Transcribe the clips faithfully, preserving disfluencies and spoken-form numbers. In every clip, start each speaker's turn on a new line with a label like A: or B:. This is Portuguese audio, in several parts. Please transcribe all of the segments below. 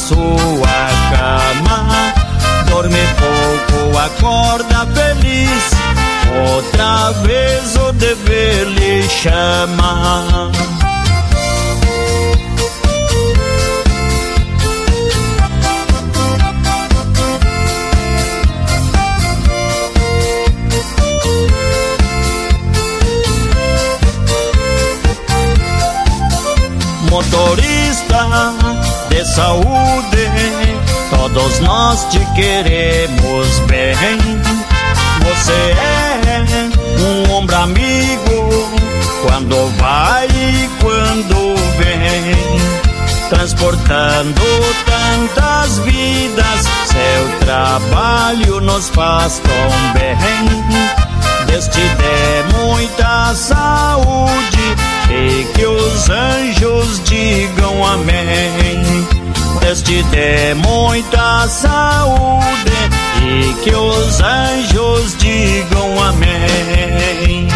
A: sua cama. Dorme pouco, acorda feliz, outra vez o dever lhe chama. Motorista de saúde, todos nós te queremos bem. Você é um ombro amigo, quando vai e quando vem, transportando tantas vidas. Seu trabalho nos faz tão bem. Deus te dê muita saúde e que os anjos digam amém. Deus te dê muita saúde e que os anjos digam amém.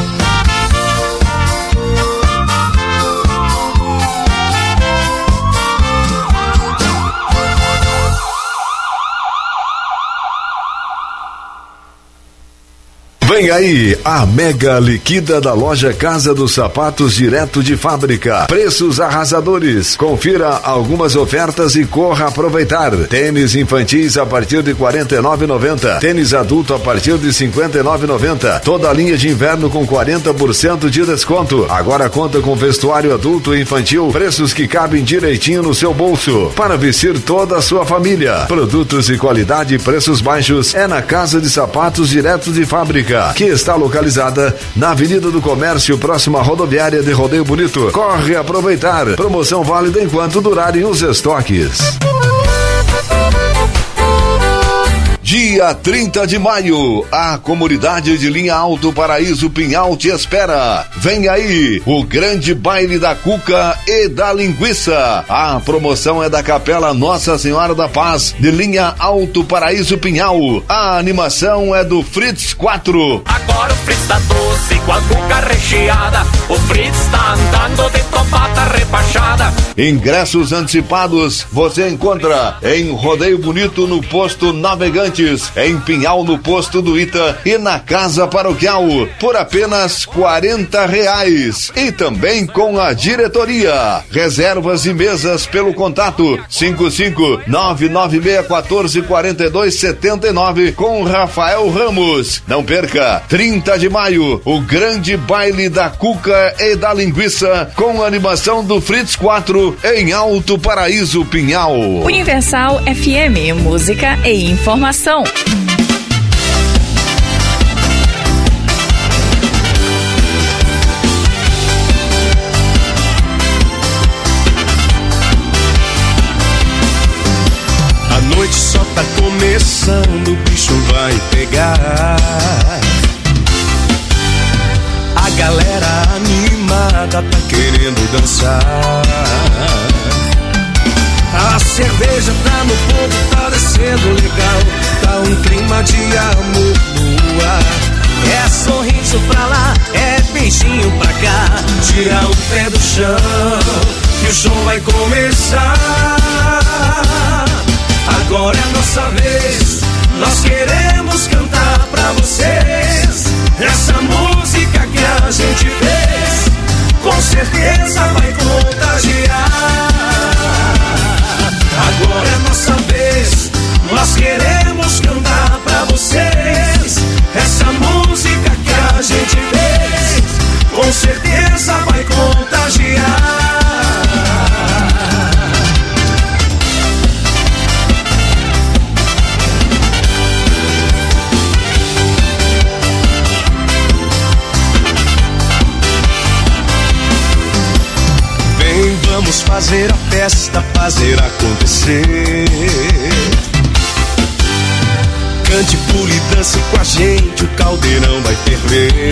B: Vem aí, a mega liquida da loja Casa dos Sapatos direto de fábrica. Preços arrasadores. Confira algumas ofertas e corra aproveitar. Tênis infantis a partir de quarenta e nove reais e noventa centavos. Tênis adulto a partir de cinquenta e nove reais e noventa centavos. Toda a linha de inverno com quarenta por cento de desconto. Agora conta com vestuário adulto e infantil. Preços que cabem direitinho no seu bolso. Para vestir toda a sua família. Produtos de qualidade e preços baixos é na Casa de Sapatos direto de fábrica, que está localizada na Avenida do Comércio, próxima à rodoviária de Rodeio Bonito. Corre aproveitar. Promoção válida enquanto durarem os estoques. Dia trinta de maio, a comunidade de Linha Alto Paraíso Pinhal te espera. Vem aí, o grande baile da cuca e da linguiça. A promoção é da Capela Nossa Senhora da Paz de Linha Alto Paraíso Pinhal. A animação é do Fritz quatro.
C: Agora o Fritz tá doce com a cuca recheada. O Fritz tá andando de topata rebaixada.
B: Ingressos antecipados você encontra em Rodeio Bonito no posto Navegante, em Pinhal no posto do Ita e na Casa Paroquial por apenas quarenta reais, e também com a diretoria. Reservas e mesas pelo contato cinco cinco nove nove seis um quatro quatro dois sete nove com Rafael Ramos. Não perca, trinta de maio, o grande baile da cuca e da linguiça com a animação do Fritz quatro em Alto Paraíso Pinhal.
D: Universal F M, música e informação.
E: A noite só tá começando, o bicho vai pegar. A galera animada tá querendo dançar. A cerveja tá no ponto, tá descendo legal. Tá um clima de amor no ar. É sorriso pra lá, é beijinho pra cá. Tira o pé do chão, que o show vai começar. Agora é a nossa vez, nós queremos cantar pra vocês. Essa música que a gente fez, com certeza vai contagiar. Agora é nossa vez, nós queremos cantar pra vocês. Essa música que a gente fez, com certeza vai contagiar. Vem, vamos fazer a festa, fazer acontecer. Cante, pule e dance com a gente, o caldeirão vai ferver.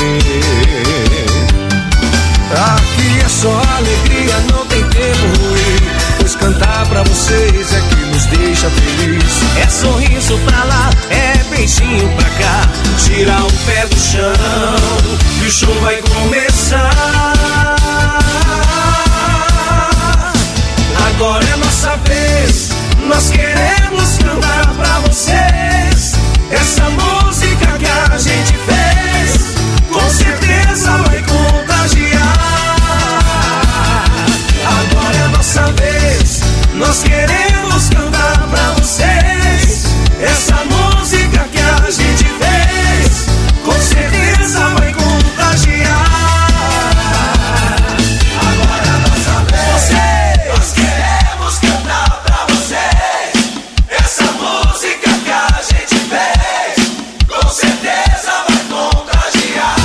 E: Aqui é só alegria, não tem tempo ruim, pois cantar pra vocês é que nos deixa feliz. É sorriso pra lá, é beijinho pra cá. Tira o pé do chão, que o show vai começar. Agora é nossa vez, nós queremos cantar pra vocês essa música que a gente fez, com certeza vai contagiar. Agora é a nossa vez. Nós queremos cantar pra vocês essa música que a gente fez, com certeza vai contagiar.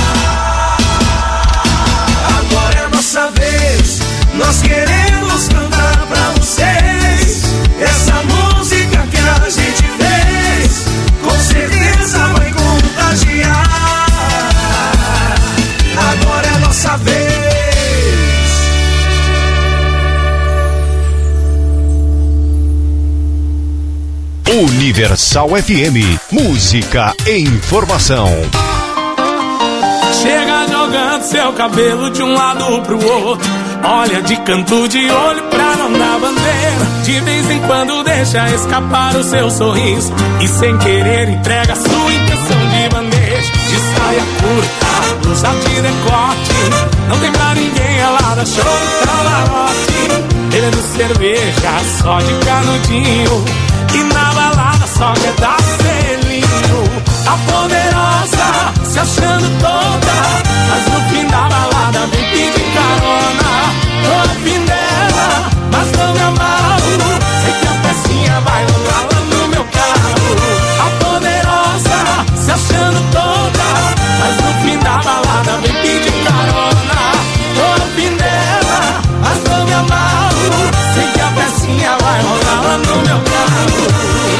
E: Agora é a nossa vez. Nós queremos cantar pra vocês essa música que a gente fez, com certeza vai contagiar. Agora é a nossa vez.
B: Universal F M, música e informação.
F: Chega jogando seu cabelo de um lado pro outro, olha de canto de olho pra não dar bandeira. De vez em quando deixa escapar o seu sorriso e sem querer entrega sua intenção de bandeja. De saia curta, blusa de decote, não tem pra ninguém, ela dá show no camarote. Bebendo cerveja só de canudinho e na balada só quer dar selinho. A poderosa se achando toda, mas no fim da balada vem pedir carona. Tô afim dela, mas não me amarro, sei que a pecinha vai rolar lá no meu carro. A poderosa se achando toda, mas no fim da balada vem pedir carona. Tô afim dela, mas não me amarro, sei que a pecinha vai rolar lá no meu carro.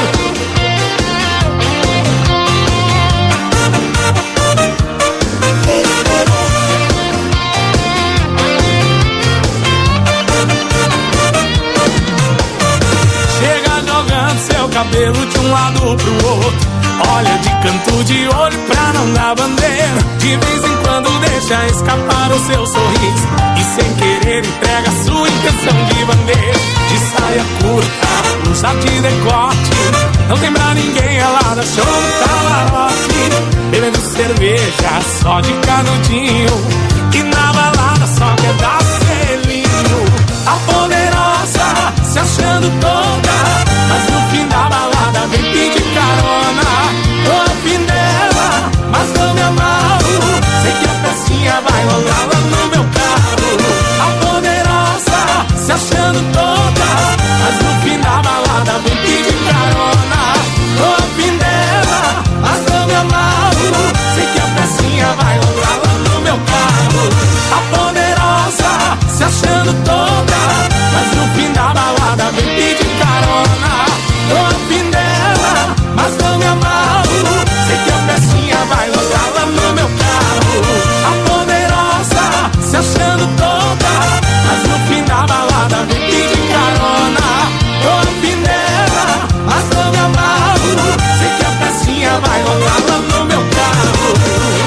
F: Seu cabelo de um lado pro outro, olha de canto de olho pra não dar bandeira. De vez em quando deixa escapar o seu sorriso e sem querer entrega sua intenção de bandeira. De saia curta, blusa de decote, não tem pra ninguém, ela dá show no camarote. Bebendo cerveja só de canudinho e na balada só quer dar selinho. A poderosa se achando toda, mas no fim da balada vem pedir carona. Tô afim dela, mas não me amarro, sei que a pecinha vai rolar lá no meu carro. A poderosa se achando toda, mas no fim da balada vem pedir carona. Tô afim dela, mas não me amarro, sei que a pecinha vai rolar lá no meu carro. A poderosa se achando toda, mas no fim da balada vem pedir carona. Tô afim dela, mas não me amarro, sei que a pecinha vai rolar lá no meu carro. A poderosa se achando toda, mas no fim da balada vem pedir carona. Tô afim dela, mas não me amarro, sei que a pecinha vai rolar lá no meu carro.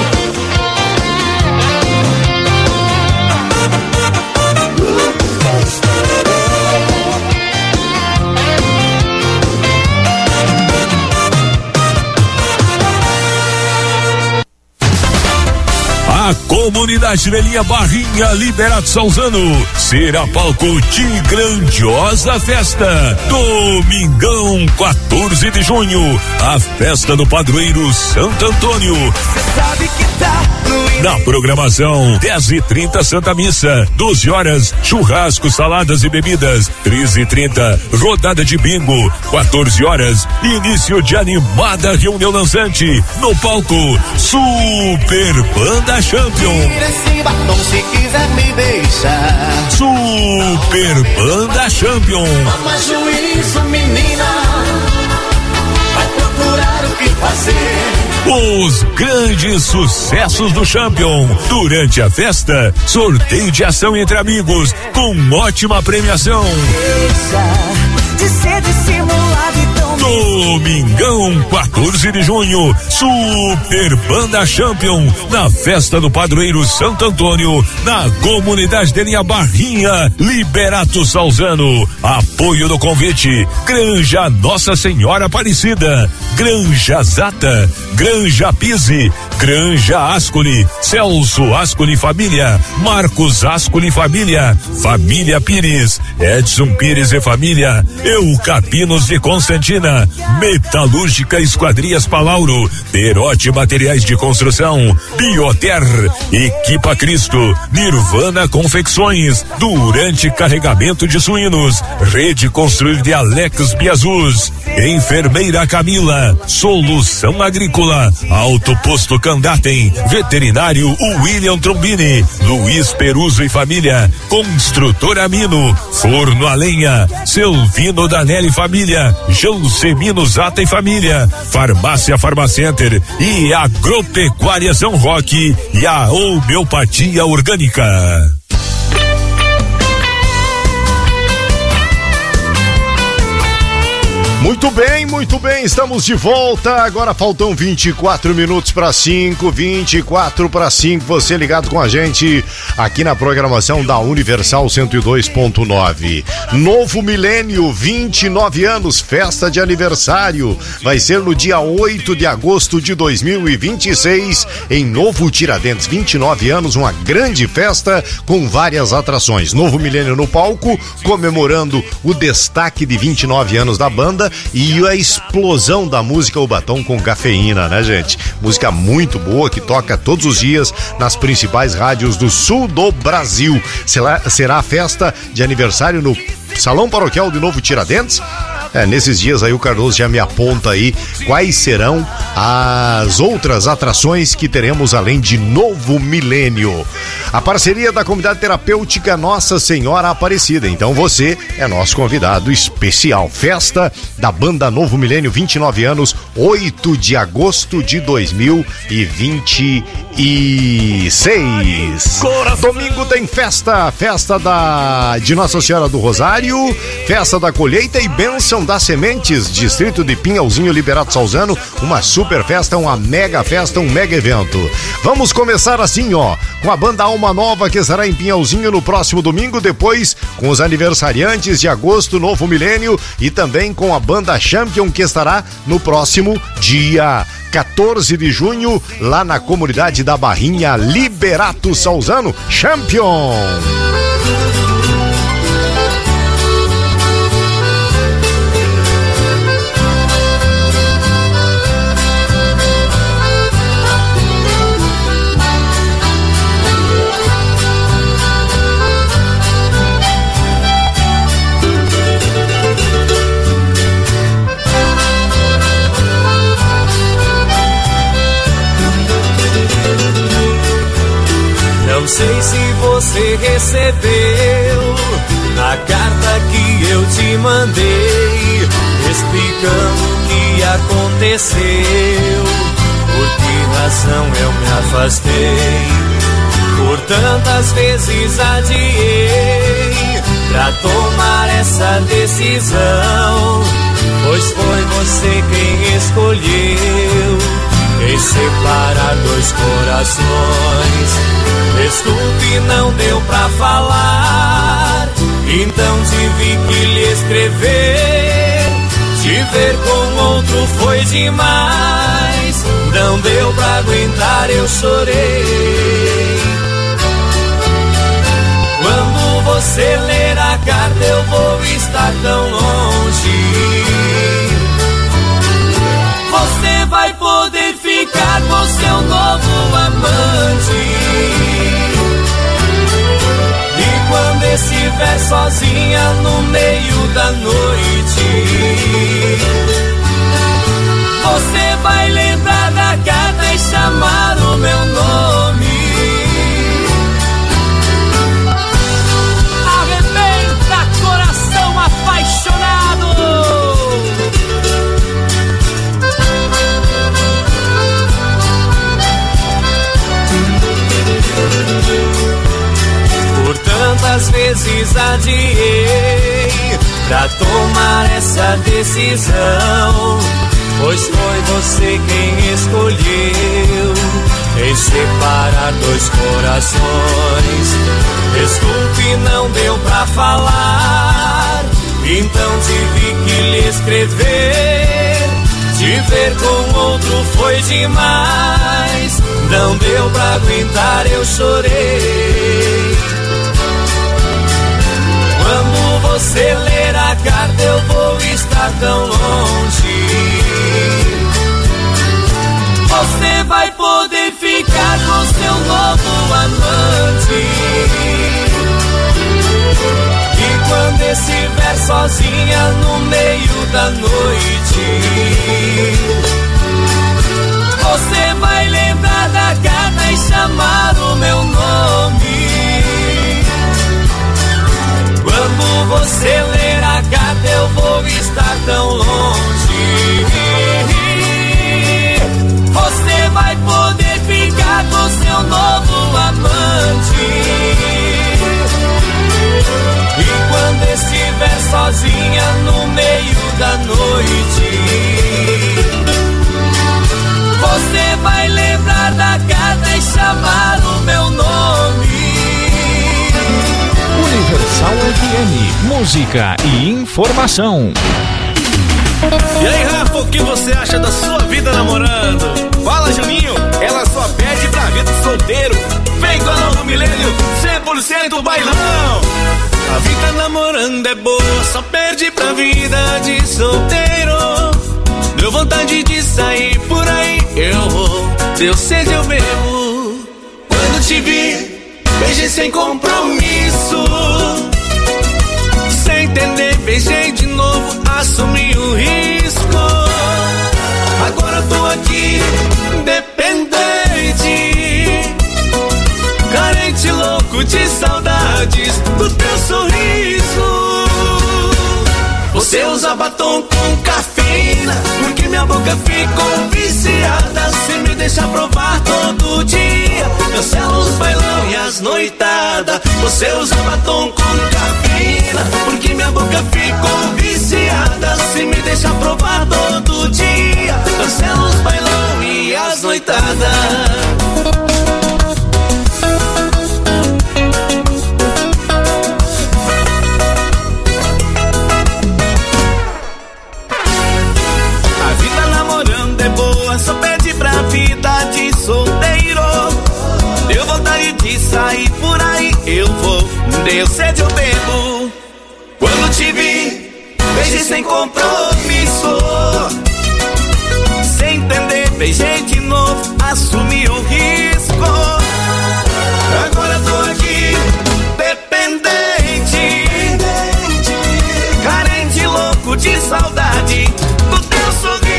G: A comunidade Velhinha Barrinha Liberato Salzano será palco de grandiosa festa. Domingão, quatorze de junho, a festa do padroeiro Santo Antônio.
E: Cê sabe que tá no...
G: Na programação, dez e trinta Santa Missa, doze horas, churrasco, saladas e bebidas, treze e trinta, rodada de bingo, quatorze horas, início de animada reunião dançante, no palco, Super Banda Champion.
E: Esse batom se quiser me deixar.
G: Super Banda Champion.
E: Toma juízo, menina, vai procurar o que fazer.
G: Os grandes sucessos do Champion. Durante a festa, sorteio de ação entre amigos, com ótima premiação.
E: Deixa de ser dissimulado e tão...
G: Domingão, quatorze quatorze de junho, Super Banda Champion, na festa do Padroeiro Santo Antônio, na comunidade de Linha Barrinha, Liberato Salzano. Apoio do convite, Granja Nossa Senhora Aparecida, Granja Zata, Granja Pise, Granja Ascoli, Celso Ascoli Família, Marcos Ascoli Família, Família Pires, Edson Pires e Família, Eucapinos de Constantina, Metalúrgica Esquadrias Palauro, Perote Materiais de Construção, Bioter, Equipa Cristo, Nirvana Confecções, Durante Carregamento de Suínos, Rede Construir de Alex Biazus, Enfermeira Camila, Solução Agrícola, Alto Posto Candatem, Veterinário William Trombini, Luiz Peruso e Família, Construtora Mino, Forno a Lenha, Selvino Danelli Família, Jansemino Zata e Família, Farmácia Farmacenter e Agropecuária São Roque e a Homeopatia Orgânica.
H: Muito bem, muito bem, estamos de volta. Agora faltam vinte e quatro minutos para cinco, vinte e quatro para cinco. Você ligado com a gente aqui na programação da Universal cento e dois ponto nove. Novo milênio, vinte e nove anos, festa de aniversário. Vai ser no dia oito de agosto de dois mil e vinte e seis, em Novo Tiradentes. vinte e nove anos, uma grande festa com várias atrações. Novo milênio no palco, comemorando o destaque de vinte e nove anos da banda e a explosão da música O Batom com Cafeína, né, gente? Música muito boa que toca todos os dias nas principais rádios do sul do Brasil. Será, será a festa de aniversário no Salão Paroquial de Novo Tiradentes. É, nesses dias aí o Cardoso já me aponta aí quais serão as outras atrações que teremos além de Novo Milênio. A parceria da Comunidade Terapêutica Nossa Senhora Aparecida. Então você é nosso convidado especial. Festa da banda Novo Milênio, vinte e nove anos, oito de agosto de dois mil e vinte e seis. Domingo tem festa, festa da de Nossa Senhora do Rosário, festa da colheita e bênção das sementes, distrito de Pinhalzinho, Liberato Salzano, uma super festa, uma mega festa, um mega evento. Vamos começar assim, ó, com a banda Alma Nova, que estará em Pinhalzinho no próximo domingo, depois com os aniversariantes de agosto, Novo Milênio, e também com a banda Champion, que estará no próximo dia quatorze de junho, lá na comunidade da Barrinha, Liberato Salzano. Champion!
E: Não sei se você recebeu a carta que eu te mandei, explicando o que aconteceu, por que razão eu me afastei, por tantas vezes adiei pra tomar essa decisão, pois foi você quem escolheu em separar dois corações. Desculpe, não deu pra falar, então tive que lhe escrever. Te ver com outro foi demais, não deu pra aguentar, eu chorei. Quando você ler a carta eu vou estar tão longe, você vai poder ficar com seu novo amante. E quando estiver sozinha no meio da noite, você vai lembrar da carta e chamar o meu nome. Arrebenta, coração apaixonado. Por tantas vezes adiei pra tomar essa decisão, pois foi você quem escolheu em separar dois corações. Desculpe, não deu pra falar, então tive que lhe escrever. Te ver com outro foi demais, não deu pra aguentar, eu chorei. Quando você ler a carta eu vou estar tão longe. Você vai poder ficar com seu novo amante. E quando estiver sozinha no meio da noite, você vai lembrar da carta e chamar o meu nome. Quando você ler a carta eu vou estar tão longe. Você vai poder ficar com seu novo amante. E quando estiver sozinha no meio da noite, você vai lembrar da carta e chamar o meu nome.
I: Universal F M, música e informação.
J: E aí, Rafa, o que você acha da sua vida namorando? Fala, Juninho, ela só pede pra vida solteiro. Vem com a novo milênio, cem por cento bailão. A vida namorando é boa, só perde pra vida de solteiro. Deu vontade de sair por aí, eu vou. Deu sede, eu bebo. Quando te vi, beijei sem compromisso. Sem entender, beijei de novo, assumi o risco. Agora eu tô aqui, dependente, carente, louco de saudades do teu sorriso. Você usa batom com cafeína, porque minha boca ficou viciada. Se me deixa provar todo dia, cancela os bailão e as noitadas. Você usa batom com cafeína, porque minha boca ficou viciada. Se me deixa provar todo dia, cancela os bailão e as noitadas. Só pede pra vida de solteiro. Deu vontade de sair por aí, eu vou. Deu sede, eu bebo. Quando te vi, beijei sem compromisso. Sem entender, beijei de novo, assumi o risco. Agora eu tô aqui, dependente, carente, louco de saudade do teu sorriso.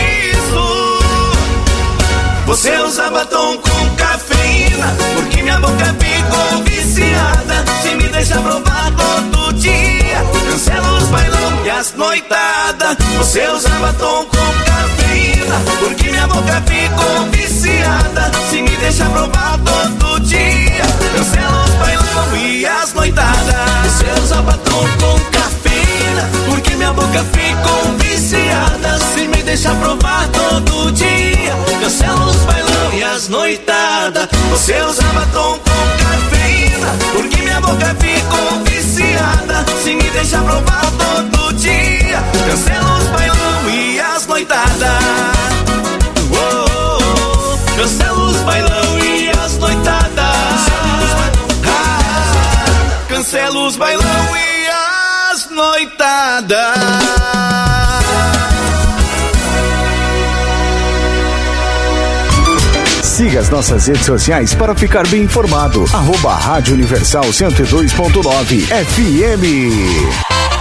J: Você usa batom com cafeína, porque minha boca ficou viciada. Se me deixa provar todo dia, cancela os bailão e as noitadas. Você usa batom com cafeína, porque minha boca ficou viciada. Se me deixa provar todo dia, cancela os bailão e as noitadas. Você usa batom com cafeína, porque minha boca ficou viciada. Se me deixa provar todo dia, cancela os bailão e as noitadas. Você usa batom com cafeína, porque minha boca ficou viciada. Se me deixa provar todo dia, cancela os bailão e as noitadas. Oh, oh, oh. Cancela os bailão e as noitadas. Ah, cancela os bailão e as noitadas.
K: Siga as nossas redes sociais para ficar bem informado. Arroba Rádio Universal cento e dois ponto nove F M.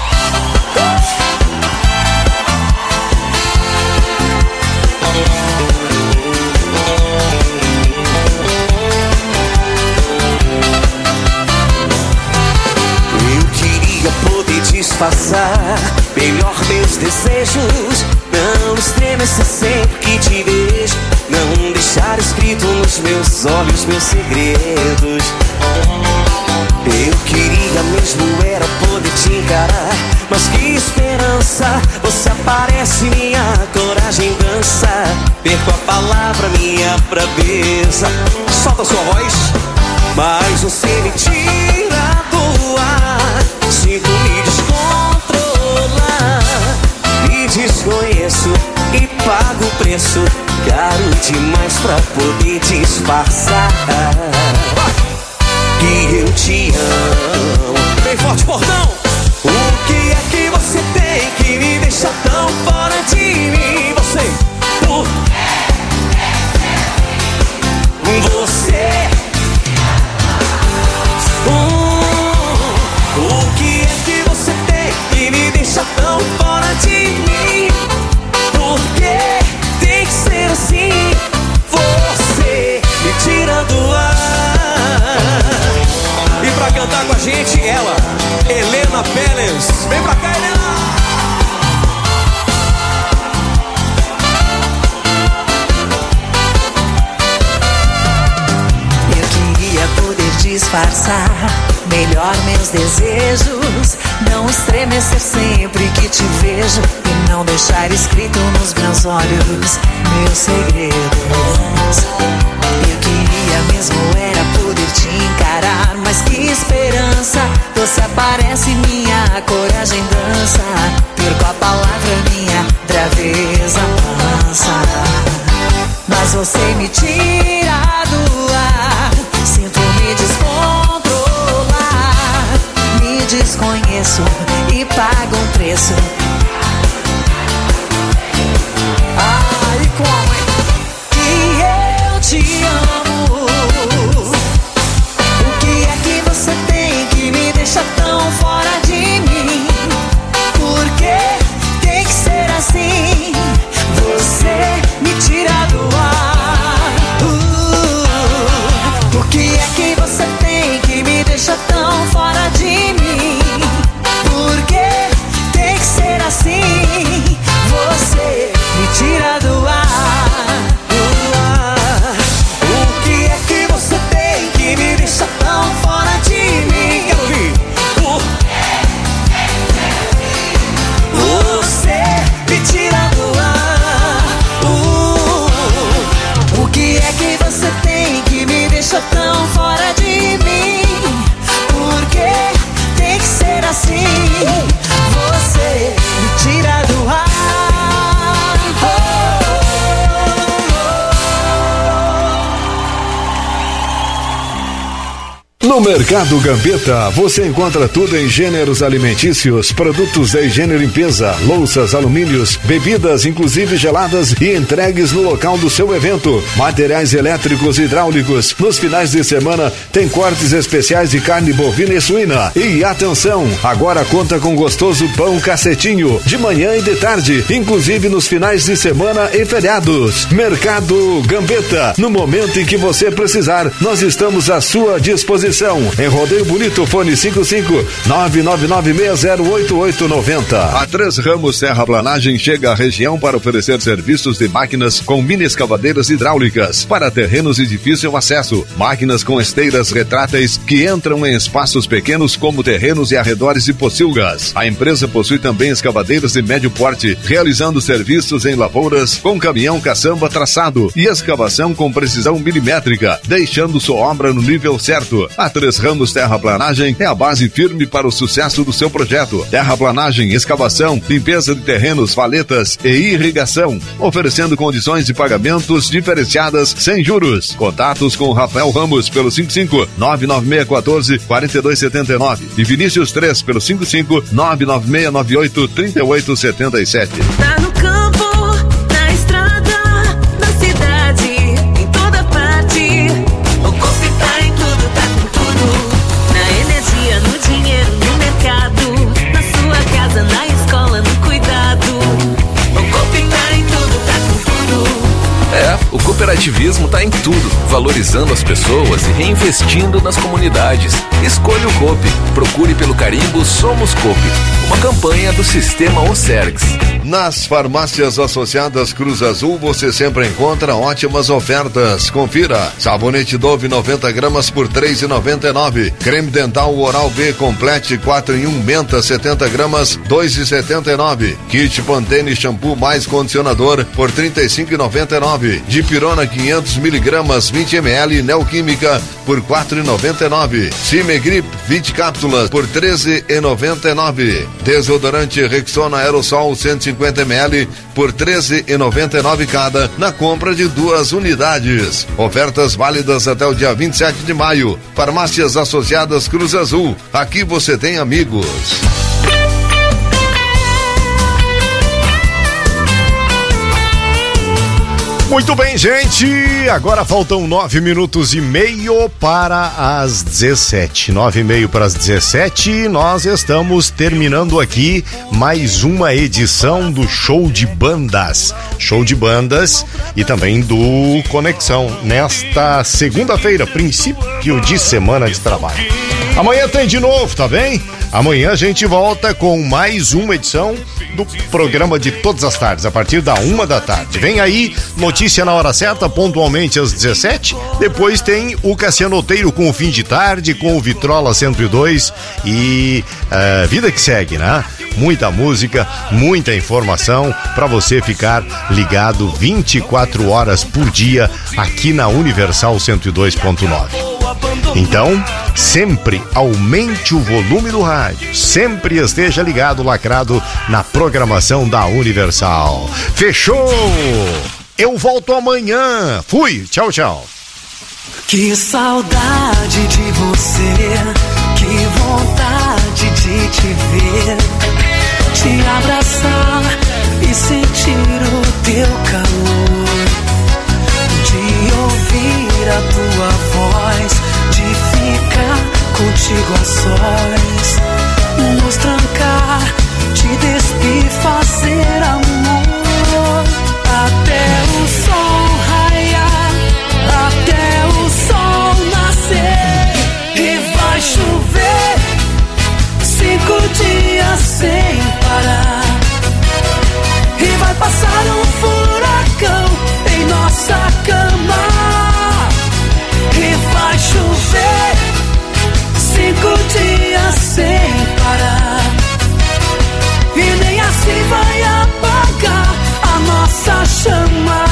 E: Eu queria poder disfarçar melhor meus desejos, não estremecer sempre que te vejo, não deixar escrito nos meus olhos meus segredos. Eu queria mesmo era poder te encarar, mas que esperança. Você aparece, minha coragem dança. Perco a palavra, minha braveza. Solta sua voz. Mas você me tira do ar. Sinto me descontrolar. Me desconheço e pago o preço caro demais pra poder disfarçar que eu te amo. Bem forte, portão! O que é que você tem que me deixa tão fora de mim? Você, por você. Hum, o que é que você tem que me deixa tão fora de mim? Por que tem que ser assim? Você me tira do ar. E pra cantar com a gente, ela, Helena Pérez. Vem pra cá, Helena!
L: Eu queria poder disfarçar melhor meus desejos, não estremecer sempre que te vejo e não deixar escrito nos meus olhos meus segredos. Eu queria mesmo era poder te encarar, mas que esperança. Você aparece, minha coragem dança. Perco a palavra, minha braveza mansa. Mas você me tira do ar. Sinto me descontrolar. Me desconheço e pago um preço. Ai, como é que eu te amo? O que é que você tem que me deixa tão fora de mim? Por que tem que ser assim? Você me tira do ar. uh, O que é que você tem que me deixa tão fora de mim? Por que tem que ser assim? Você me tira do ar. O que é que você tem que me deixa tão fora de mim? Quero ouvir. Você me tira do ar. O que é que você tem que me deixa tão fora de mim? Por que tem que ser assim? Você me tira do ar.
B: No Mercado Gambetta, você encontra tudo em gêneros alimentícios, produtos de higiene e limpeza, louças, alumínios, bebidas, inclusive geladas e entregues no local do seu evento, materiais elétricos e hidráulicos. Nos finais de semana, tem cortes especiais de carne bovina e suína. E atenção, agora conta com gostoso pão cacetinho, de manhã e de tarde, inclusive nos finais de semana e feriados. Mercado Gambetta, no momento em que você precisar, nós estamos à sua disposição. Em Rodeio Bonito, fone cinco cinco nove nove nove seis zero oito oito nove zero. A Três Ramos Terraplanagem chega à região para oferecer serviços de máquinas com mini escavadeiras hidráulicas para terrenos de difícil acesso, máquinas com esteiras retráteis que entram em espaços pequenos como terrenos e arredores de pocilgas. A empresa possui também escavadeiras de médio porte, realizando serviços em lavouras com caminhão caçamba traçado e escavação com precisão milimétrica, deixando sua obra no nível certo. A Três Ramos Terraplanagem é a base firme para o sucesso do seu projeto. Terraplanagem, escavação, limpeza de terrenos, valetas e irrigação, oferecendo condições de pagamentos diferenciadas sem juros. Contatos com Rafael Ramos pelo cinco cinco nove nove seis um quatro quatro dois sete nove e Vinícius três pelo cinco cinco nove nove seis nove oito três oito sete sete.
L: Tá no campo, na estrada, na cidade, em toda parte. O Coop tá em tudo, tá com tudo. Na energia, no dinheiro, no mercado, na sua casa, na escola, no cuidado. O Coop tá em tudo, tá com tudo.
M: É, o cooperativismo tá em tudo, valorizando as pessoas e reinvestindo nas comunidades. Escolha o Coop. Procure pelo carimbo Somos Coop, uma campanha do Sistema Ocergs.
B: Nas farmácias associadas Cruz Azul você sempre encontra ótimas ofertas. Confira: sabonete Dove noventa gramas por três reais e noventa e nove centavos. Creme dental Oral B Complete quatro em um Menta setenta gramas dois reais e setenta e nove centavos. Kit Pantene shampoo mais condicionador por trinta e cinco reais e noventa e nove centavos. Dipirona quinhentos miligramas vinte mililitros Neoquímica por quatro reais e noventa e nove centavos. Cimegrip vinte cápsulas por treze reais e noventa e nove centavos. Desodorante Rexona Aerosol cento e cinquenta mililitros por treze reais e noventa e nove centavos cada na compra de duas unidades. Ofertas válidas até o dia vinte e sete de maio. Farmácias Associadas Cruz Azul. Aqui você tem amigos.
H: Muito bem, gente. Agora faltam nove minutos e meio para as dezessete. Nove e meio para as dezessete. Nós estamos terminando aqui mais uma edição do Show de Bandas. Show de Bandas e também do Conexão. Nesta segunda-feira, princípio de semana de trabalho. Amanhã tem de novo, tá bem? Amanhã a gente volta com mais uma edição do programa de todas as tardes, a partir da uma da tarde. Vem aí, notícia na hora certa, pontualmente às dezessete. Depois tem o Cassiano Oteiro com o Fim de Tarde, com o Vitrola cento e dois e uh, vida que segue, né? Muita música, muita informação para você ficar ligado vinte e quatro horas por dia aqui na Universal cento e dois ponto nove. Então, sempre aumente o volume do rádio, sempre esteja ligado, lacrado na programação da Universal. Fechou! Eu volto amanhã. Fui, tchau, tchau.
E: Que saudade de você, que vontade de te ver, te abraçar e sentir o teu calor, de ouvir a tua voz, de ficar contigo a sós, nos trancar, te despir, fazer amor, até o sol raiar, até o sol nascer, e vai chover cinco dias sem parar, e vai passar um furacão em nossa cama, e vai chover cinco dias sem parar, e nem assim vai apagar a nossa chama.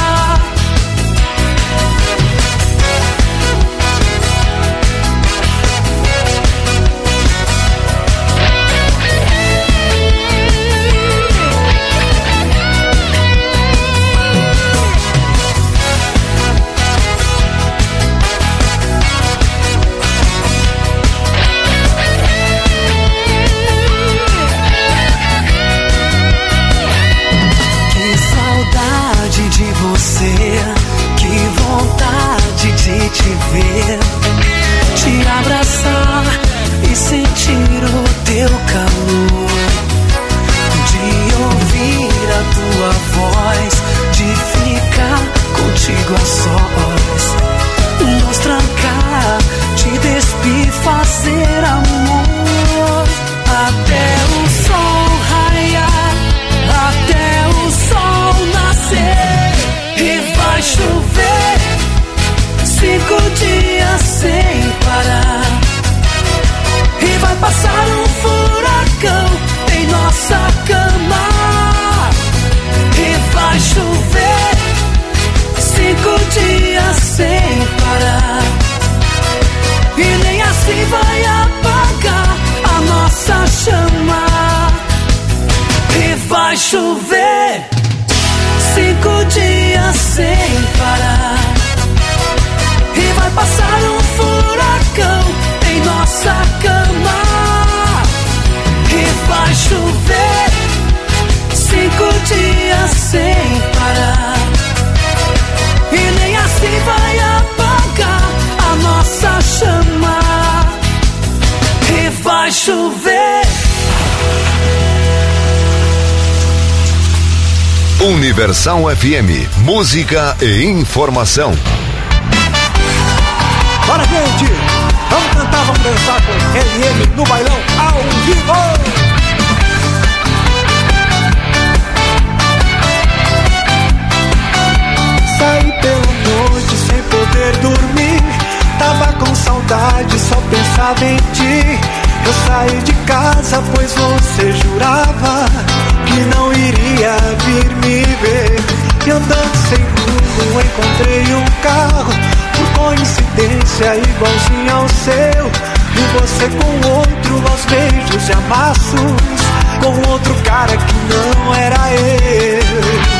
E: De você, que vontade de te ver, te abraçar e sentir o teu calor, de ouvir a tua voz, de ficar contigo a sós, nos trancar, te despir, fazer amor, até o sol raiar, até o sol nascer. E vai chover cinco dias sem parar, e vai passar um furacão em nossa cama, e vai chover cinco dias sem parar, e nem assim vai apagar a nossa chama, e vai chover cinco dias sem parar, e vai passar um furacão em nossa cama, e vai chover cinco dias sem parar, e nem assim vai apagar a nossa chama, e vai chover.
B: Universal F M, música e informação.
N: Bora, gente! Vamos cantar, vamos dançar com L M no bailão ao vivo!
E: novamente eu saí de casa, pois você jurava que não iria vir me ver. E andando sem rumo encontrei um carro, por coincidência igualzinho ao seu. E você com outro aos beijos e amassos, com outro cara que não era eu.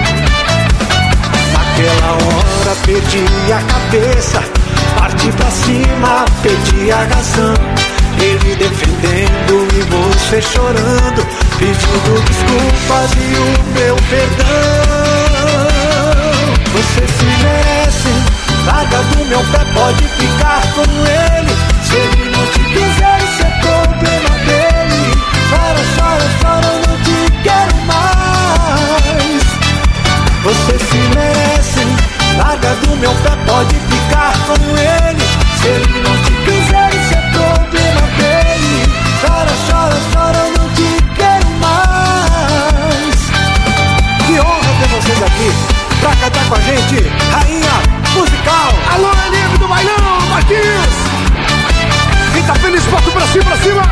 E: Naquela hora perdi a cabeça, parti pra cima, perdi a razão. Ele defendendo e você chorando, pedindo desculpas e o meu perdão. Você se merece, larga do meu pé, pode ficar com ele. Se ele não te quiser, isso é problema dele. Chora, chora, chora, eu não te quero mais. Você se merece, larga do meu pé, pode ficar com ele. Se ele não te quiser, isso é problema dele. Chora, chora, chora, eu não te quero mais. Que honra ter vocês aqui pra cantar com a gente, Rainha Musical.
O: Alô, amigo do bailão, Marquinhos. Quem tá feliz, bota pra cima, pra cima.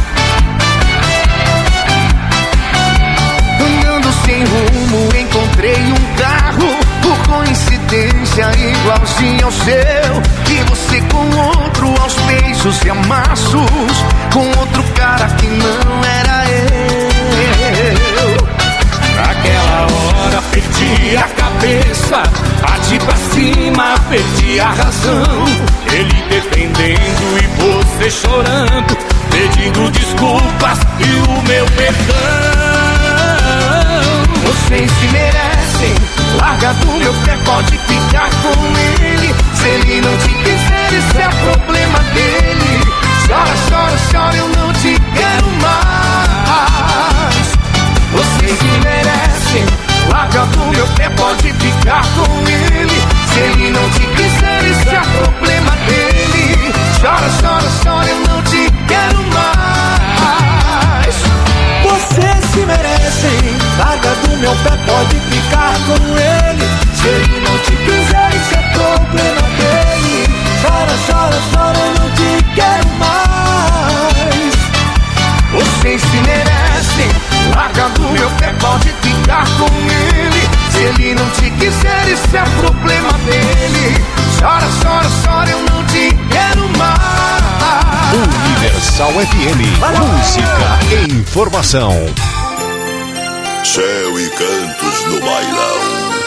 E: Andando sem rumo, encontrei um carro, por coincidência igualzinho ao seu. E você com outro aos beijos e amassos, com outro cara que não era eu.
F: Naquela hora perdi a cabeça, parti pra cima, perdi a razão. Ele defendendo e você chorando, pedindo desculpas e o meu perdão.
E: Vocês se merecem, larga do meu pé, pode ficar com ele. Se ele não te quiser, isso é problema dele. Chora, chora, chora, eu não te quero mais. Vocês se merecem, larga do meu pé, pode ficar com ele. Se ele não te quiser, isso é problema dele. Chora, chora, chora, eu não te quero mais. Vocês se merecem, larga do meu pé, pode ficar com ele. Se ele não te quiser, isso é problema dele. Chora, chora, chora, eu não te quero mais. Vocês se merecem, larga do meu pé, pode ficar com ele. Se ele não te quiser, isso é problema dele. Chora, chora, chora, eu não te quero mais.
H: Universal F M, música e informação.
P: Céu e cantos no bailão.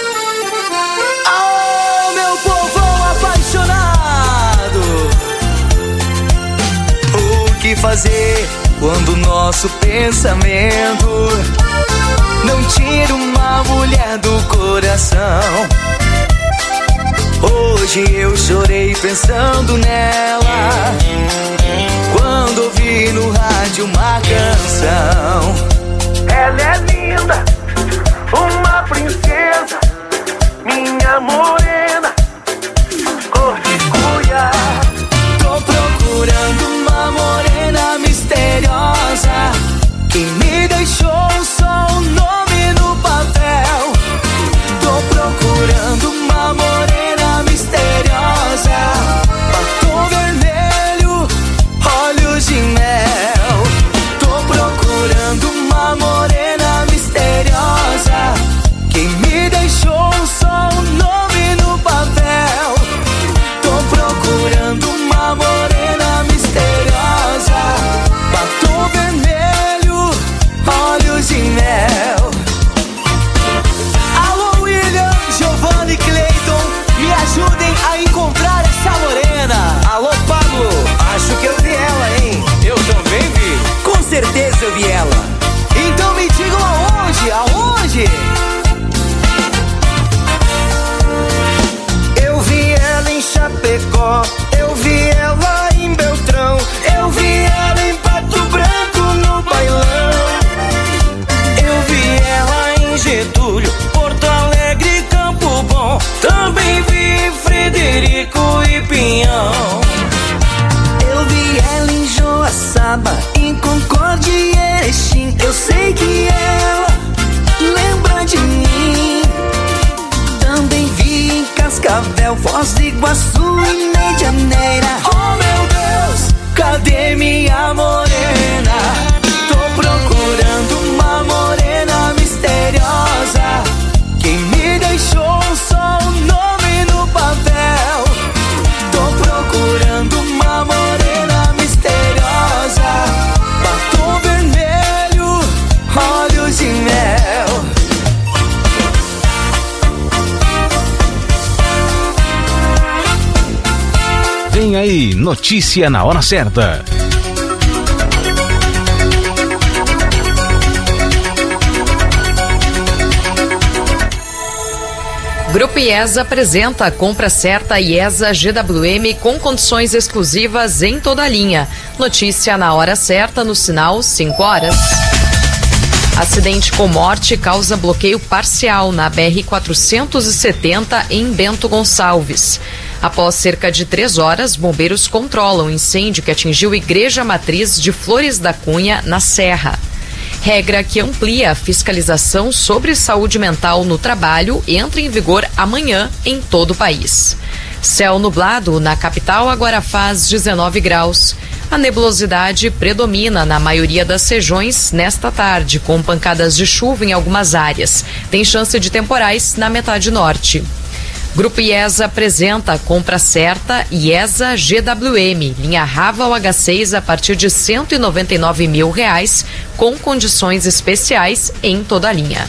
L: Oh, meu povo apaixonado, o que fazer quando nosso pensamento não tira uma mulher do coração? Hoje eu chorei pensando nela, quando ouvi no rádio uma canção.
E: Ela é linda, uma princesa, minha morena, cor de cuia.
L: Tô procurando uma morena misteriosa, que me deixou só um nome no papel. Tô procurando uma morena misteriosa, batom vermelho, olhos de mel. Tô procurando uma morena misteriosa, que me deixou só um nome no papel. Tô procurando uma morena misteriosa, batom vermelho, olhos de mel. Alô, William, Giovanni, Clayton, me ajudem a encontrar essa morena. Alô, Pablo, acho que eu vi ela, hein? Eu também vi. Com certeza eu vi ela. Então me digam aonde, aonde? Eu vi ela em Chapecó, eu vi ela em Beltrão, eu vi ela em Pato Branco no bailão. Eu vi ela em Getúlio, Porto Alegre, Campo Bom, também vi Frederico e Pinhão. Eu vi ela em Joaçaba, em Concórdia e Erechim. Eu sei que ela lembra de mim. Também vi em Cascavel, Foz do Iguaçu e Medianeira. Oh meu Deus, cadê
I: Vem aí, notícia na hora certa.
Q: Grupo IESA apresenta a compra certa IESA G W M com condições exclusivas em toda a linha. Notícia na hora certa no sinal cinco horas. Acidente com morte causa bloqueio parcial na B R quatrocentos e setenta em Bento Gonçalves. Após cerca de três horas, bombeiros controlam o incêndio que atingiu a Igreja Matriz de Flores da Cunha, na Serra. Regra que amplia a fiscalização sobre saúde mental no trabalho entra em vigor amanhã em todo o país. Céu nublado na capital agora faz dezenove graus. A nebulosidade predomina na maioria das regiões nesta tarde, com pancadas de chuva em algumas áreas. Tem chance de temporais na metade norte. Grupo IESA apresenta a compra certa IESA G W M, linha Raval H seis a partir de cento e noventa e nove mil reais, com condições especiais em toda a linha.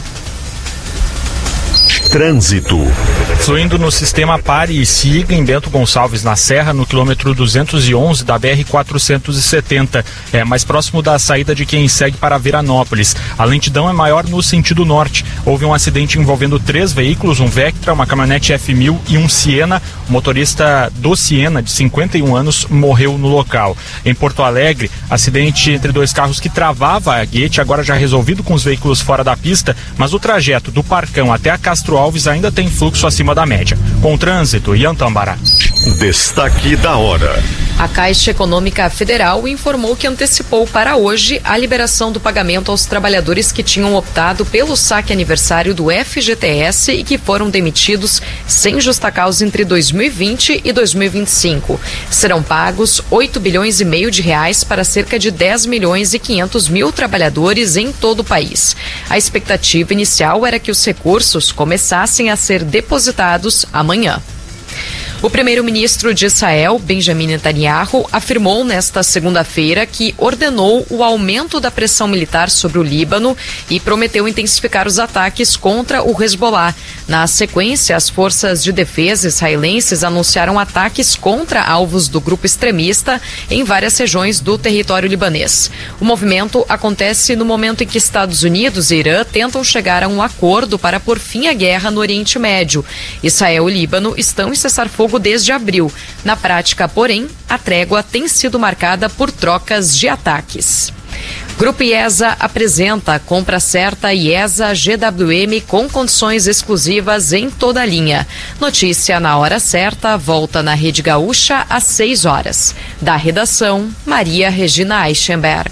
R: Trânsito. Fluindo no sistema Pare e Siga em Bento Gonçalves, na Serra, no quilômetro duzentos e onze da B R quatrocentos e setenta, é mais próximo da saída de quem segue para Veranópolis. A lentidão é maior no sentido norte. Houve um acidente envolvendo três veículos, um Vectra, uma caminhonete F mil e um Siena. O motorista do Siena, de cinquenta e um anos, morreu no local. Em Porto Alegre, acidente entre dois carros que travava a Guete, agora já resolvido com os veículos fora da pista, mas o trajeto do Parcão até a Castro Alves ainda tem fluxo acima da média. Com o trânsito, Ian Tambará.
B: Destaque da hora.
Q: A Caixa Econômica Federal informou que antecipou para hoje a liberação do pagamento aos trabalhadores que tinham optado pelo saque aniversário do F G T S e que foram demitidos sem justa causa entre dois mil e vinte e dois mil e vinte e cinco. Serão pagos oito bilhões e meio de reais para cerca de dez milhões e quinhentos mil trabalhadores em todo o país. A expectativa inicial era que os recursos começassem a ser depositados amanhã. O primeiro-ministro de Israel, Benjamin Netanyahu, afirmou nesta segunda-feira que ordenou o aumento da pressão militar sobre o Líbano e prometeu intensificar os ataques contra o Hezbollah. Na sequência, as forças de defesa israelenses anunciaram ataques contra alvos do grupo extremista em várias regiões do território libanês. O movimento acontece no momento em que Estados Unidos e Irã tentam chegar a um acordo para pôr fim à guerra no Oriente Médio. Israel e Líbano estão em cessar-fogo desde abril. Na prática, porém, a trégua tem sido marcada por trocas de ataques. Grupo IESA apresenta a compra certa IESA G W M com condições exclusivas em toda a linha. Notícia na hora certa, volta na Rede Gaúcha às seis horas. Da redação, Maria Regina Eichenberg.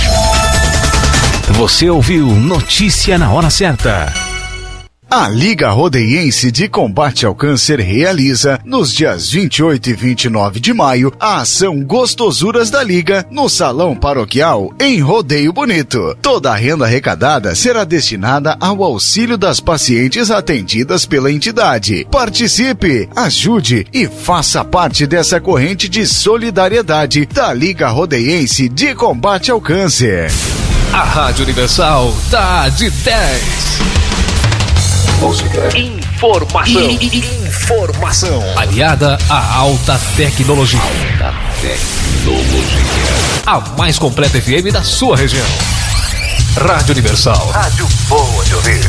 I: Você ouviu Notícia na hora certa.
K: A Liga Rodeiense de Combate ao Câncer realiza, nos dias vinte e oito e vinte e nove de maio, a ação Gostosuras da Liga no Salão Paroquial em Rodeio Bonito. Toda a renda arrecadada será destinada ao auxílio das pacientes atendidas pela entidade. Participe, ajude e faça parte dessa corrente de solidariedade da Liga Rodeiense de Combate ao Câncer.
M: A Rádio Universal tá de dez.
I: Música. Informação.
M: Informação. Aliada à alta tecnologia. Alta tecnologia. A mais completa F M da sua região. Rádio Universal.
K: Rádio boa de ouvir.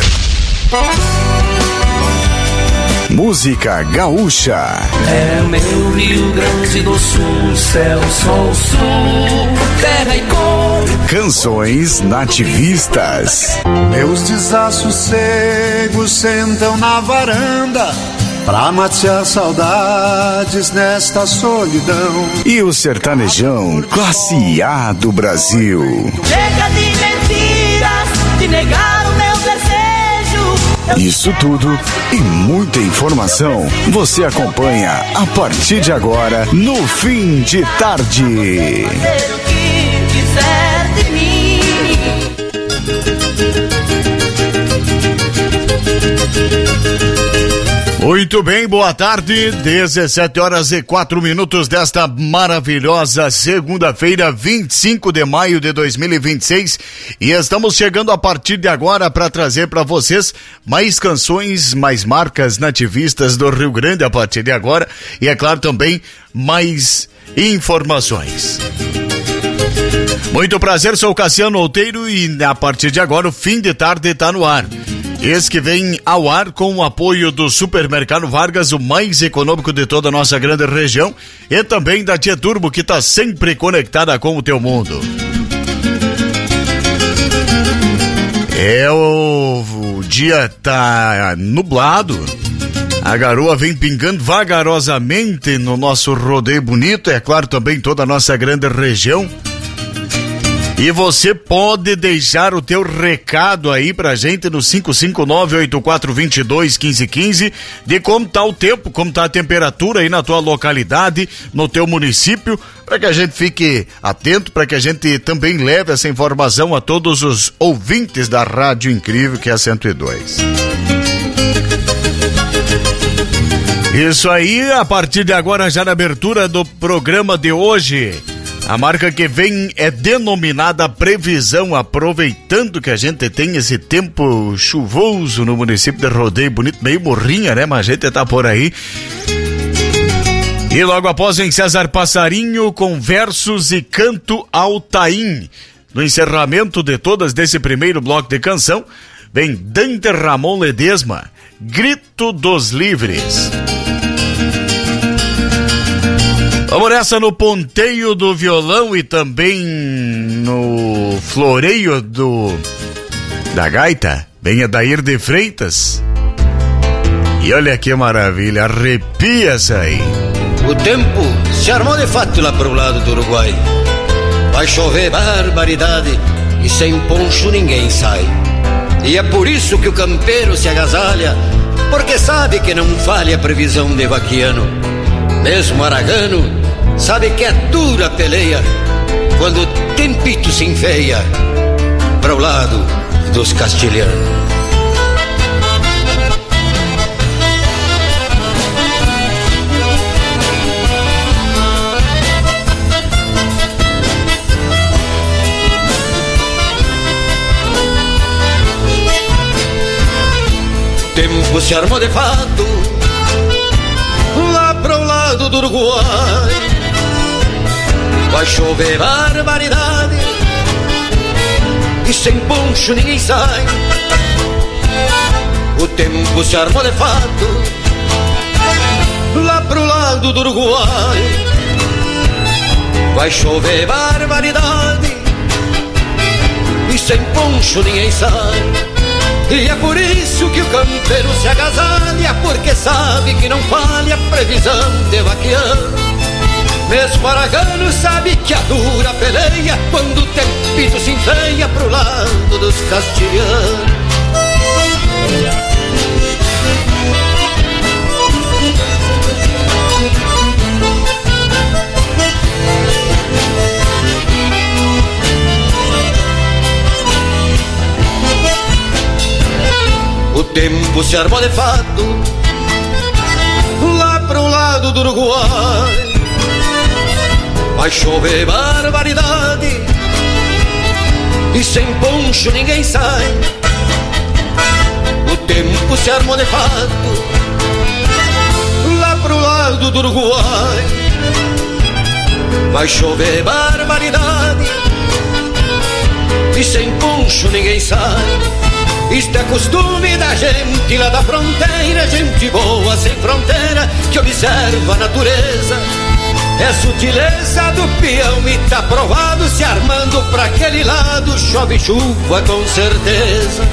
K: Música gaúcha.
E: É meu Rio Grande do Sul, céu, sol, sul, terra e cor.
K: Canções nativistas.
S: Meus desassossegos sentam na varanda pra matear saudades nesta solidão.
K: E o sertanejão classe A do Brasil.
E: Chega de mentiras, de negar o meu desejo.
K: Isso tudo e muita informação você acompanha a partir de agora no Fim de Tarde.
E: Fazer o que quiser de mim.
H: Muito bem, boa tarde, dezessete horas e quatro minutos desta maravilhosa segunda-feira, vinte e cinco de maio de dois mil e vinte e seis, e estamos chegando a partir de agora para trazer para vocês mais canções, mais marcas nativistas do Rio Grande a partir de agora, e é claro também mais informações. Muito prazer, sou Cassiano Outeiro e a partir de agora o Fim de Tarde está no ar. Esse que vem ao ar com o apoio do Supermercado Vargas, o mais econômico de toda a nossa grande região, e também da Tia Turbo, que está sempre conectada com o teu mundo. É o, o dia tá nublado, a garoa vem pingando vagarosamente no nosso rodeio bonito, é claro também toda a nossa grande região. E você pode deixar o teu recado aí pra gente no cinco cinco nove, oito quatro dois dois, um cinco um cinco de como tá o tempo, como tá a temperatura aí na tua localidade, no teu município, para que a gente fique atento, para que a gente também leve essa informação a todos os ouvintes da Rádio Incrível, que é a cento e dois. Isso aí, a partir de agora, já na abertura do programa de hoje. A marca que vem é denominada Previsão, aproveitando que a gente tem esse tempo chuvoso no município de Rodeio Bonito, meio morrinha, né? Mas a gente tá por aí. E logo após vem César Passarinho com versos e canto Altaim. No encerramento de todas desse primeiro bloco de canção, vem Dante Ramon Ledesma, Grito dos Livres. Vamos nessa no ponteio do violão e também no floreio do da gaita. Vem Adair de Freitas. E olha que maravilha, arrepia essa aí.
T: O tempo se armou de fato lá pro lado do Uruguai. Vai chover barbaridade e sem poncho ninguém sai. E é por isso que o campeiro se agasalha, porque sabe que não falha a previsão de vaquiano. Mesmo aragano sabe que é dura a peleia quando o tempito se enfeia para o lado dos castilhanos. Tempo se armou de fato lá pro lado do Uruguai. Vai chover barbaridade e sem poncho ninguém sai. O tempo se armou de fato lá pro lado do Uruguai. Vai chover barbaridade e sem poncho ninguém sai. E é por isso que o campeiro se agasalha, porque sabe que não falha a previsão de vaquiano. Mesmo aragano sabe que a dura peleia quando o tempito se enfeia pro lado dos castilhanos. O tempo se armou de fato lá pro lado do Uruguai. Vai chover barbaridade e sem poncho ninguém sai. O tempo se armou de fato lá pro lado do Uruguai. Vai chover barbaridade e sem poncho ninguém sai. Isto é costume da gente lá da fronteira, gente boa sem fronteira que observa a natureza. É sutileza do peão e tá provado, se armando pra aquele lado, chove chuva com certeza.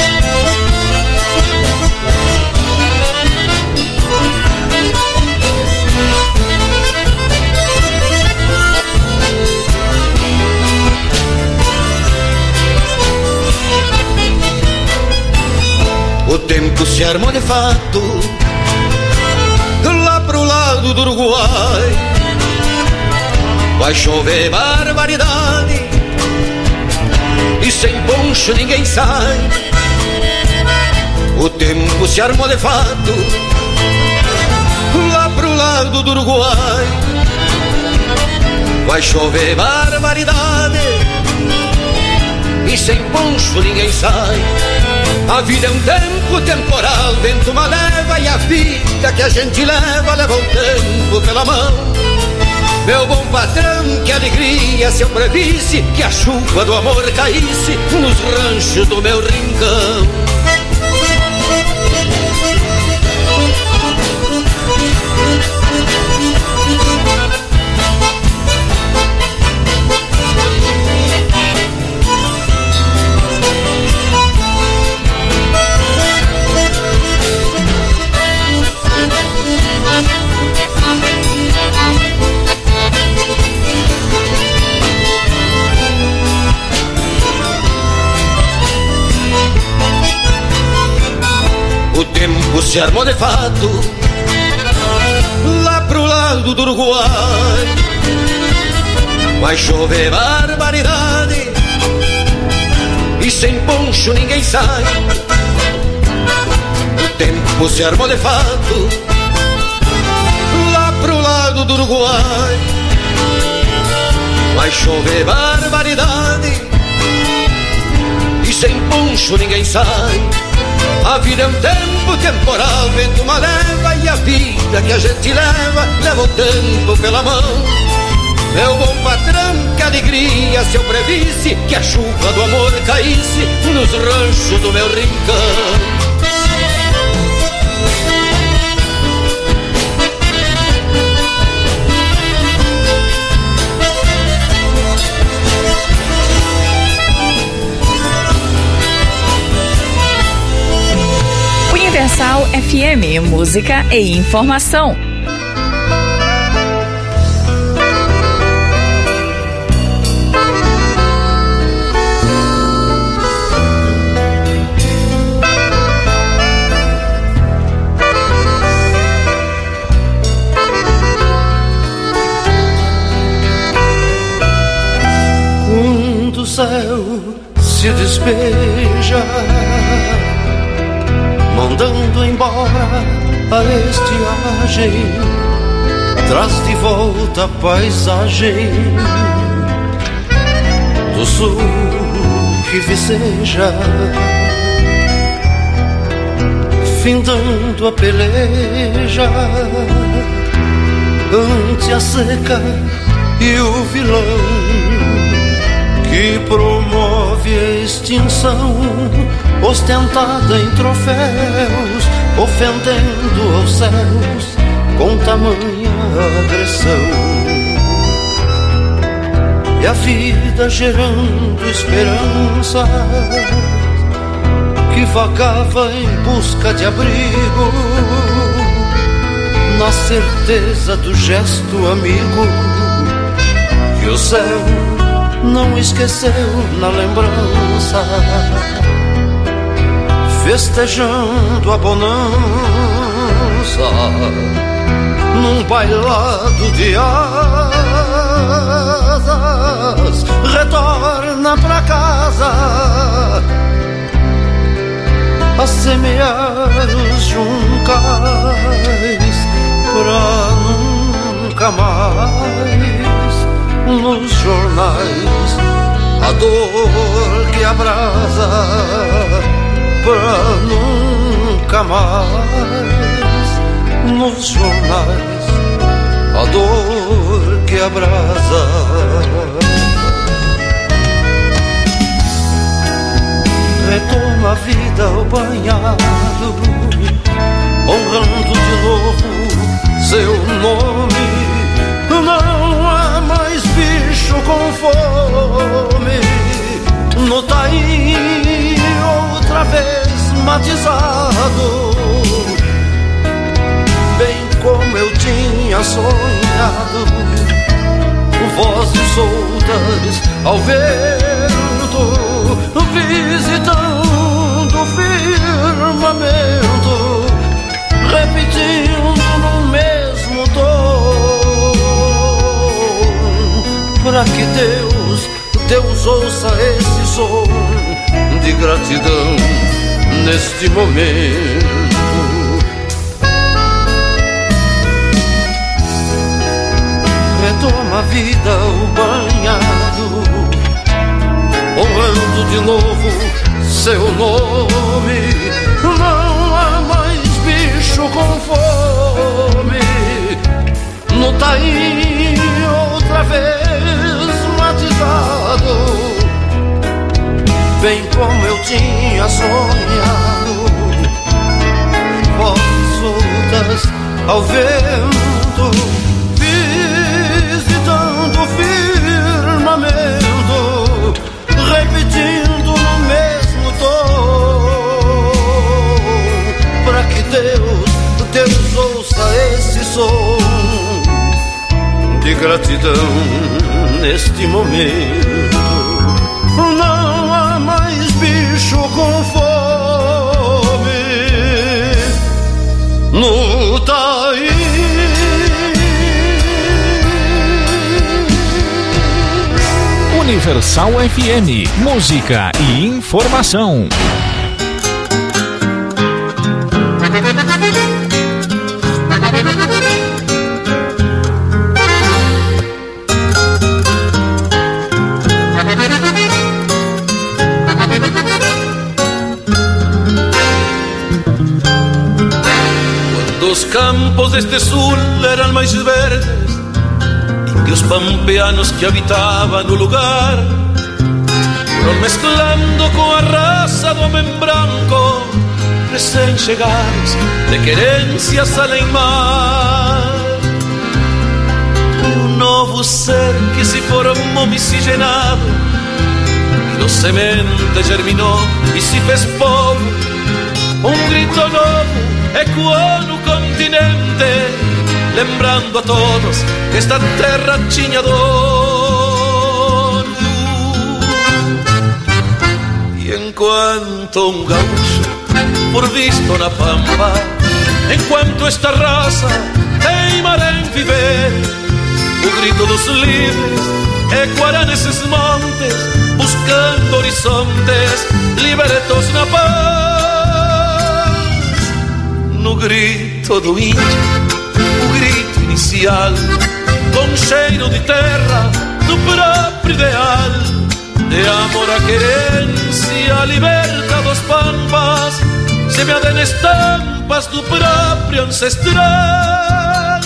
T: O tempo se armou de fato lá pro lado do Uruguai. Vai chover barbaridade e sem poncho ninguém sai. O tempo se armou de fato pro lado do Uruguai vai chover barbaridade e sem poncho ninguém sai. A vida é um tempo temporal, vento uma leva e a vida que a gente leva, leva o tempo pela mão. Meu bom patrão, que alegria se eu previsse que a chuva do amor caísse nos ranchos do meu rincão. O tempo se armou de fato lá pro lado do Uruguai. Vai chover barbaridade e sem poncho ninguém sai. O tempo se armou de fato lá pro lado do Uruguai. Vai chover barbaridade e sem poncho ninguém sai. A vida é um tempo temporal, vento uma leva e a vida que a gente leva, leva o tempo pela mão. Meu bom patrão, que alegria se eu previsse que a chuva do amor caísse nos ranchos do meu rincão.
D: Universal F M, música e informação.
E: Quando o céu se despeja, mandando embora a estiagem, traz de volta a paisagem do sul que viceja, findando a peleja ante a seca e o vilão que promove a extinção, ostentada em troféus, ofendendo aos céus com tamanha agressão. E a vida gerando esperança que vagava em busca de abrigo, na certeza do gesto amigo que o céu não esqueceu na lembrança, festejando a bonança num bailado de asas. Retorna pra casa a semear os juncais pra nunca mais nos jornais a dor que abrasa pra nunca mais nos jornais a dor que abrasa. Retoma a vida o banhado, honrando de novo seu nome. Não há mais bicho com fome no Taí, outra vez matizado, bem como eu tinha sonhado. Vozes soltas ao vento, visitando o firmamento, repetindo no mesmo tom, para que Deus, Deus ouça esse som de gratidão neste momento.
T: vida o banhado, honrando de novo seu nome. Não há mais bicho com fome no Taim, outra vez matizado, bem como eu tinha sonhado. Vozes soltas ao vento, visitando o firmamento, repetindo no mesmo tom, para que Deus, Deus ouça esse som de gratidão neste momento. Não há mais bicho com fome no Taim.
I: Universal F M, música e informação.
T: Os campos deste sul eran mais verdes, índios pampeanos que habitaban no lugar foron mezclando com a raça do homem branco, recém-chegados de querências além mar. Um novo ser que se formou miscigenado, e do semente germinou e se fez povo. Um grito novo ecoou no continente, lembrando a todos que esta terra tinha dono. E enquanto um gaúcho por visto na pampa, enquanto esta raça teimara em viver, o grito dos livres ecoará nesses montes, buscando horizontes libertos na paz. No grito do índio, o grito inicial, com cheiro de terra, do próprio ideal, de amor à querência, liberta dos pampas, semeada em estampas do próprio ancestral.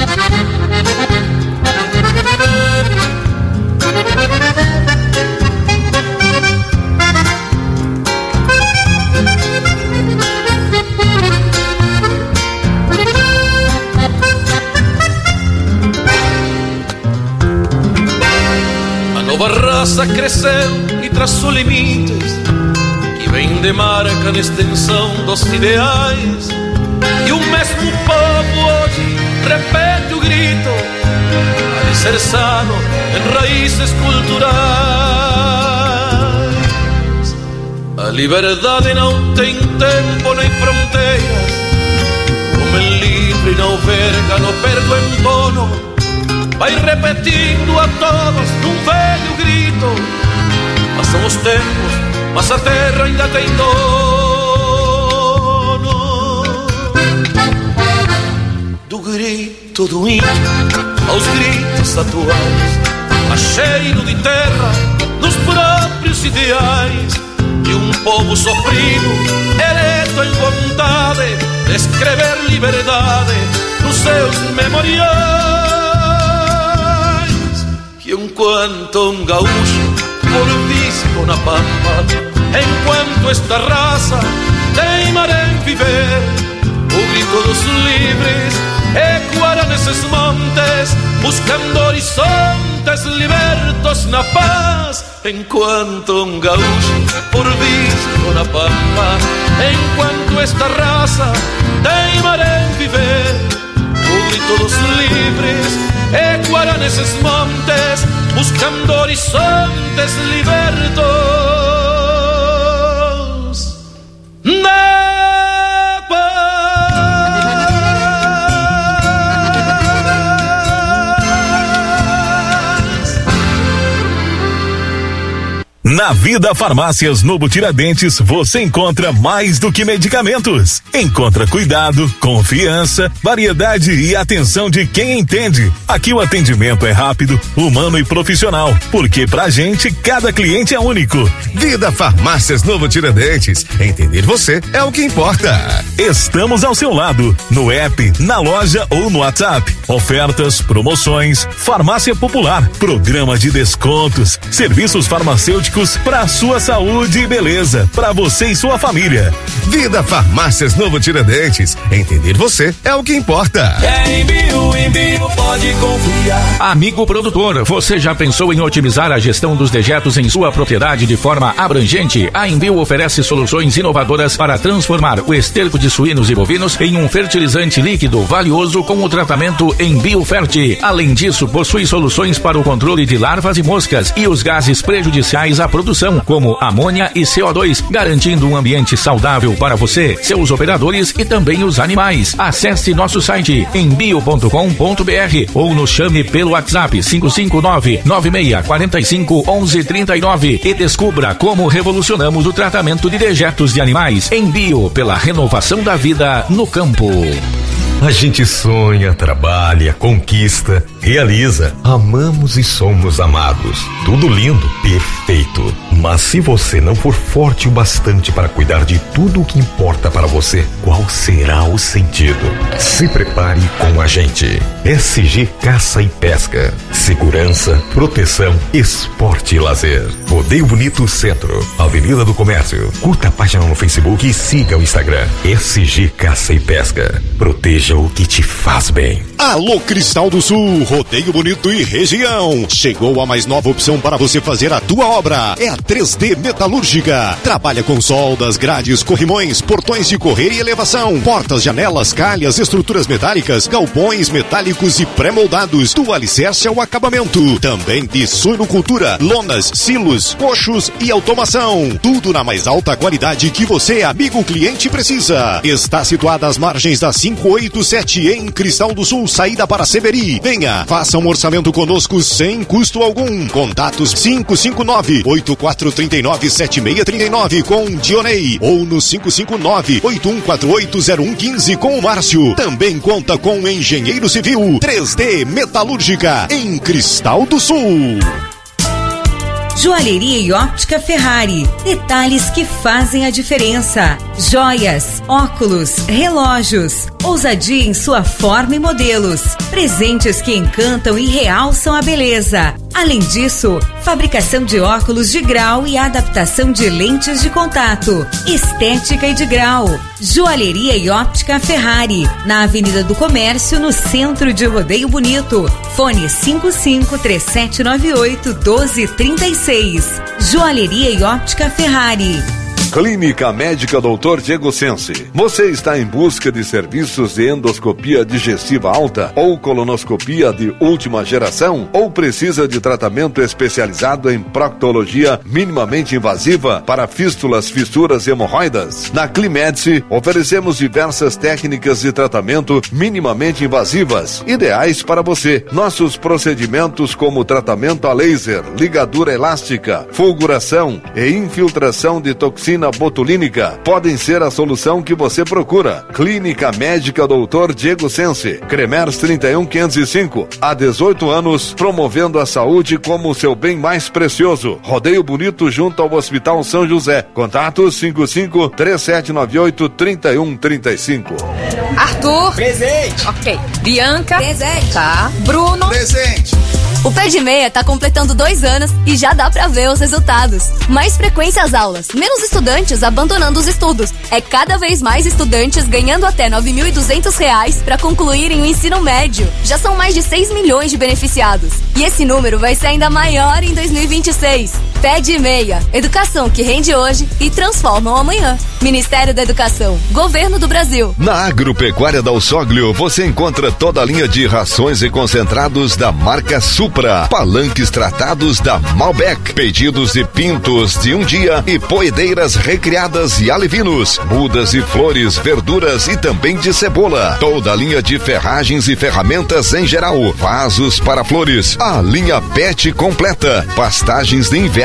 T: Nova raça cresceu e traçou limites, que vem de marca na extensão dos ideais. E o mesmo povo hoje repete o grito, alicerçado em raízes culturais. A liberdade não tem tempo nem fronteiras, como é livre não verga, não perde o entono. Vai repetindo a todos num velho grito: passam os tempos, mas a terra ainda tem dono. Do grito do índio aos gritos atuais, a cheiro de terra nos próprios ideais, de um povo sofrido, ereto em vontade de escrever liberdade nos seus memoriais. E enquanto um gaúcho por visto na pampa, enquanto esta raça teimara em viver, o grito dos livres ecoará nesses montes, buscando horizontes libertos na paz. Enquanto um gaúcho por visto na pampa, enquanto esta raça teimara em viver, o grito dos livres ecoará nesses montes, buscando horizontes libertos na paz.
G: Na Vida Farmácias Novo Tiradentes você encontra mais do que medicamentos. Encontra cuidado, confiança, variedade e atenção de quem entende. Aqui o atendimento é rápido, humano e profissional, porque pra gente cada cliente é único.
U: Vida Farmácias Novo Tiradentes. Entender você é o que importa.
G: Estamos ao seu lado, no app, na loja ou no WhatsApp. Ofertas, promoções, farmácia popular, programa de descontos, serviços farmacêuticos para sua saúde e beleza, para você e sua família.
U: Vida Farmácias Novo Tiradentes. Entender você é o que importa.
C: É Envio, Envio, pode confiar.
I: Amigo produtor, você já pensou em otimizar a gestão dos dejetos em sua propriedade de forma abrangente? A Envio oferece soluções inovadoras para transformar o esterco de suínos e bovinos em um fertilizante líquido valioso com o tratamento EnvioFert. Além disso, possui soluções para o controle de larvas e moscas e os gases prejudiciais à produção, como amônia e C O dois, garantindo um ambiente saudável para você, seus operadores e também os animais. Acesse nosso site envio ponto com ponto br ou nos chame pelo WhatsApp cinco cinco nove, nove seis quatro cinco, um um três nove e descubra como revolucionamos o tratamento de dejetos de animais. Envio, pela renovação da vida no campo.
U: A gente sonha, trabalha, conquista, realiza. Amamos e somos amados. Tudo lindo, perfeito. Mas se você não for forte o bastante para cuidar de tudo o que importa para você, qual será o sentido? Se prepare com a gente. S G Caça e Pesca. Segurança, proteção, esporte e lazer. Rodeio Bonito Centro, Avenida do Comércio. Curta a página no Facebook e siga o Instagram. S G Caça e Pesca. Proteja o que te faz bem.
H: Alô Cristal do Sul, Rodeio Bonito e região. Chegou a mais nova opção para você fazer a tua obra. É a três D Metalúrgica. Trabalha com soldas, grades, corrimões, portões de correr e elevação, portas, janelas, calhas, estruturas metálicas, galpões metálicos e pré-moldados, do alicerce ao acabamento. Também de suinocultura, lonas, silos, coxos e automação. Tudo na mais alta qualidade que você, amigo cliente, precisa. Está situada às margens da cinco oito sete em Cristal do Sul, saída para Severi. Venha, faça um orçamento conosco sem custo algum. Contatos cinco cinco nove, oito quatro três nove, sete seis três nove com Dionei ou no cinco cinco nove, oito um quatro oito, zero um um cinco com o Márcio. Também conta com engenheiro civil. três D Metalúrgica em Cristal do Sul.
V: Joalheria e óptica Ferrari. Detalhes que fazem a diferença. Joias, óculos, relógios. Ousadia em sua forma e modelos. Presentes que encantam e realçam a beleza. Além disso, fabricação de óculos de grau e adaptação de lentes de contato. Estética e de grau. Joalheria e óptica Ferrari. Na Avenida do Comércio, no centro de Rodeio Bonito. Fone cinco cinco três sete nove oito, um dois três seis. Joalheria e óptica Ferrari.
B: Clínica Médica doutor Diego Sensi. Você está em busca de serviços de endoscopia digestiva alta ou colonoscopia de última geração? Ou precisa de tratamento especializado em proctologia minimamente invasiva para fístulas, fissuras e hemorroidas? Na Climedice, oferecemos diversas técnicas de tratamento minimamente invasivas, ideais para você. Nossos procedimentos como tratamento a laser, ligadura elástica, fulguração e infiltração de toxina botulínica podem ser a solução que você procura. Clínica Médica doutor Diego Sensi, Cremers trinta e um, quinhentos e cinco, há dezoito anos, promovendo a saúde como o seu bem mais precioso. Rodeio Bonito junto ao Hospital São José. Contatos cinco cinco três sete nove oito, três um três cinco.
W: Arthur. Presente. Ok. Bianca. Presente. Tá. Bruno.
X: Presente.
W: O Pé de Meia tá completando dois anos e já dá pra ver os resultados. Mais frequência às aulas, menos estudantes abandonando os estudos. É cada vez mais estudantes ganhando até nove mil e duzentos reais pra concluírem o ensino médio. Já são mais de seis milhões de beneficiados. E esse número vai ser ainda maior em dois mil e vinte e seis. Pé de Meia, educação que rende hoje e transforma o amanhã. Ministério da Educação, Governo do Brasil.
B: Na Agropecuária da Alçóglio, você encontra toda a linha de rações e concentrados da marca Supra, palanques tratados da Malbec, pedidos de pintos de um dia e poedeiras recriadas e alevinos, mudas e flores, verduras e também de cebola. Toda a linha de ferragens e ferramentas em geral, vasos para flores, a linha Pet completa, pastagens de inverno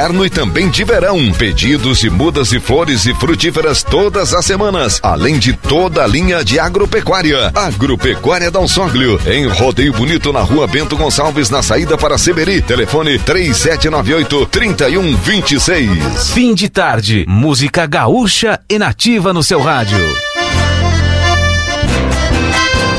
B: inverno e também de verão. Pedidos de mudas e flores e frutíferas todas as semanas, além de toda a linha de agropecuária. Agropecuária Dal Soglio, em Rodeio Bonito, na rua Bento Gonçalves, na saída para Seberi. Telefone três sete nove oito, três um dois seis.
A: Fim de tarde, música gaúcha e nativa no seu rádio.